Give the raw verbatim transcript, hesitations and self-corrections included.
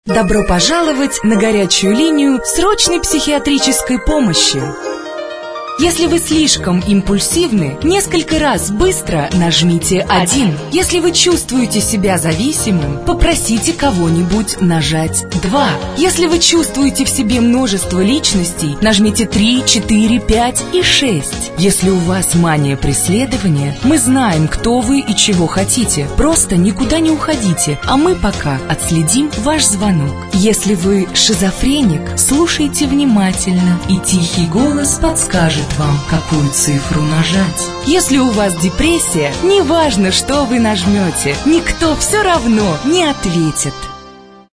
Добро пожаловать на горячую линию срочной психиатрической помощи. Если вы слишком импульсивны, несколько раз быстро нажмите один. Если вы чувствуете себя зависимым, попросите кого-нибудь нажать два. Если вы чувствуете в себе множество личностей, нажмите три, четыре, пять и шесть. Если у вас мания преследования, мы знаем, кто вы и чего хотите. Просто никуда не уходите, а мы пока отследим ваш звонок. Если вы шизофреник, слушайте внимательно, и тихий голос подскажет вам, какую цифру нажать. Если у вас депрессия, неважно, что вы нажмете, никто все равно не ответит.